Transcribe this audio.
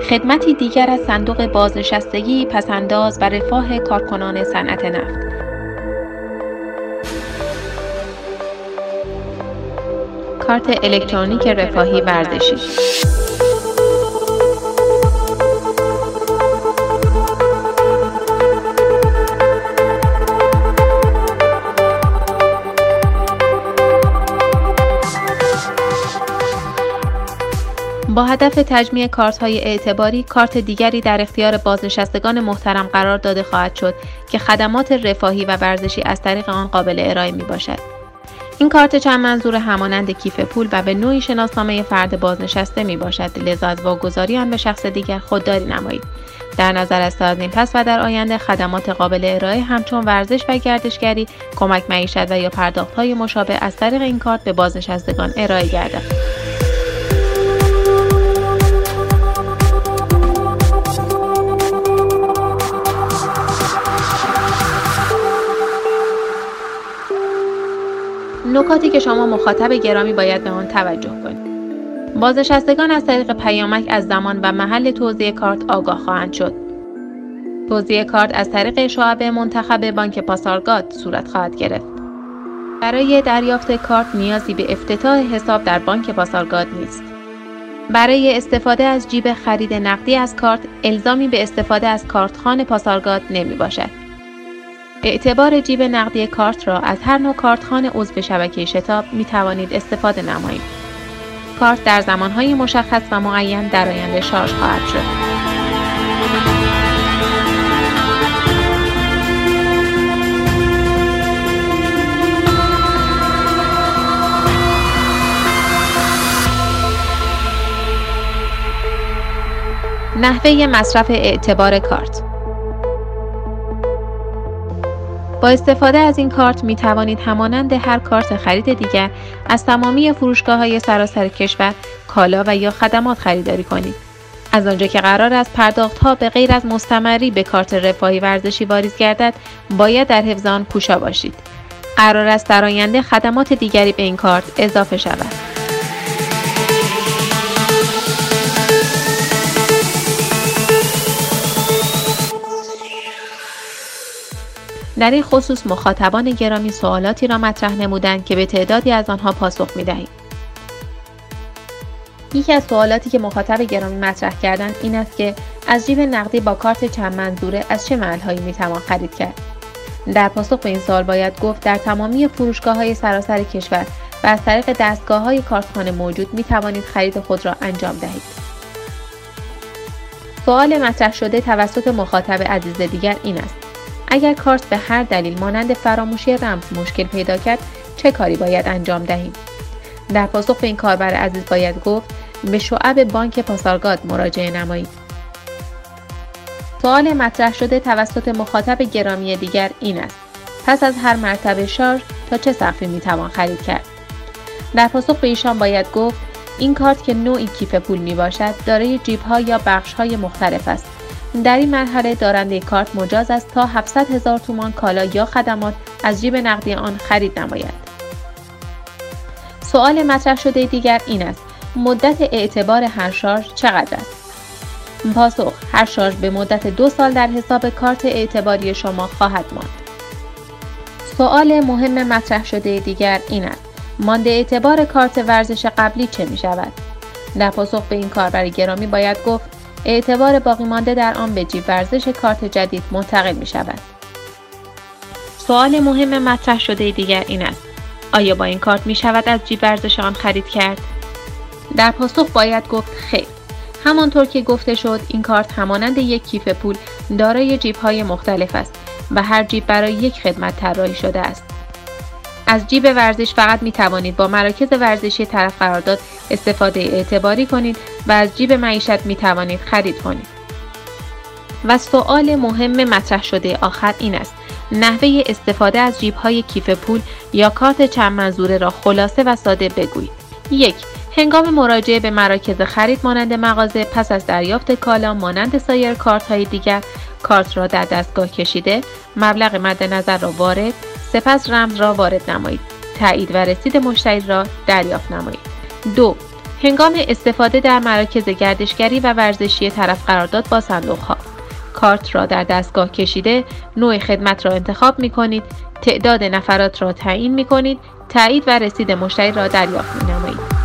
خدمتی دیگر از صندوق بازنشستگی، پس‌انداز و رفاه کارکنان صنعت نفت. کارت الکترونیک رفاهی ورزشی. با هدف تجمیع کارت‌های اعتباری، کارت دیگری در اختیار بازنشستگان محترم قرار داده خواهد شد که خدمات رفاهی و ورزشی از طریق آن قابل ارائه میباشد. این کارت چند منظور همانند کیف پول و به نوعی شناسنامه فرد بازنشسته میباشد، لذا از واگذاری آن به شخص دیگر خودداری نمایید. در نظر است تا از این پس و در آینده خدمات قابل ارائه همچون ورزش و گردشگری، کمک معیشت و یا پرداخت‌های مشابه از طریق این کارت به بازنشستگان ارائه گردد. نکاتی که شما مخاطب گرامی باید به آن توجه کنید. بازنشستگان از طریق پیامک از زمان و محل توزیع کارت آگاه خواهند شد. توزیع کارت از طریق شعب منتخب بانک پاسارگاد صورت خواهد گرفت. برای دریافت کارت نیازی به افتتاح حساب در بانک پاسارگاد نیست. برای استفاده از جیب خرید نقدی از کارت، الزامی به استفاده از کارتخوان پاسارگاد نمی باشد. اعتبار جیب نقدی کارت را از هر نوع کارتخوان عضو شبکه شتاب می توانید استفاده نمایید. کارت در زمانهای مشخص و معین در آینده شارژ خواهد شد. نحوه مصرف اعتبار کارت. با استفاده از این کارت می توانید همانند هر کارت خرید دیگر از تمامی فروشگاه‌های سراسر کشور کالا و یا خدمات خریداری کنید. از آنجا که قرار است پرداخت‌ها به غیر از مستمری به کارت رفاهی ورزشی واریز گردد، باید در حفظ آن کوشا باشید. قرار است در آینده خدمات دیگری به این کارت اضافه شود. در این خصوص مخاطبان گرامی سوالاتی را مطرح نمودند که به تعدادی از آنها پاسخ می‌دهیم. یکی از سوالاتی که مخاطب گرامی مطرح کردند این است که از جیب نقدی با کارت چند منظوره از چه محل‌هایی می‌توان خرید کرد؟ در پاسخ به این سوال باید گفت در تمامی فروشگاه‌های سراسر کشور و از طریق دستگاه‌های کارتخوان موجود می‌توانید خرید خود را انجام دهید. سوال مطرح شده توسط مخاطب عزیز دیگر این است: اگر کارت به هر دلیل مانند فراموشی رمز مشکل پیدا کرد، چه کاری باید انجام دهیم؟ در پاسخ به این کاربر عزیز باید گفت به شعب بانک پاسارگاد مراجعه نمایید. سوال مطرح شده توسط مخاطب گرامی دیگر این است: پس از هر مرتبه شارژ تا چه سقفی میتوان خرید کرد؟ در پاسخ به ایشان باید گفت این کارت که نوعی کیف پول می باشد دارای جیب‌ها یا بخش‌های مختلف است. در این مرحله دارنده کارت مجاز است تا 700,000 تومان کالا یا خدمات از جیب نقدی آن خرید نماید. سوال مطرح شده دیگر این است: مدت اعتبار هر شارژ چقدر است؟ پاسخ: هر شارژ به مدت 2 سال در حساب کارت اعتباری شما خواهد ماند. سوال مهم مطرح شده دیگر این است: مانده اعتبار کارت ورزش قبلی چه می شود؟ در پاسخ به این کاربر گرامی باید گفت اعتبار باقی مانده در آن به جیب ورزش کارت جدید منتقل می شود. سوال مهم مطرح شده دیگر این است: آیا با این کارت می شود از جیب ورزش آن خرید کرد؟ در پاسخ باید گفت خیر. همانطور که گفته شد این کارت همانند یک کیف پول دارای جیب‌های مختلف است و هر جیب برای یک خدمت طراحی شده است. از جیب ورزش فقط می توانید با مراکز ورزشی طرف قرارداد استفاده اعتباری کنید و از جیب معیشت می توانید خرید کنید. و سوال مهم مطرح شده آخر این است: نحوه استفاده از جیب‌های کیف پول یا کارت چند منظوره را خلاصه و ساده بگویید. 1. هنگام مراجعه به مراکز خرید مانند مغازه، پس از دریافت کالا مانند سایر کارت‌های دیگر، کارت را در دستگاه کشیده، مبلغ مد نظر را وارد، سپس رمز را وارد نمایید. تایید و رسید مشتری را دریافت نمایید. 2. هنگام استفاده در مراکز گردشگری و ورزشی طرف قرار داد با صندوق‌ها. کارت را در دستگاه کشیده، نوع خدمت را انتخاب می‌کنید، تعداد نفرات را تعیین می‌کنید، تایید و رسید مشتری را دریافت می‌نمایید.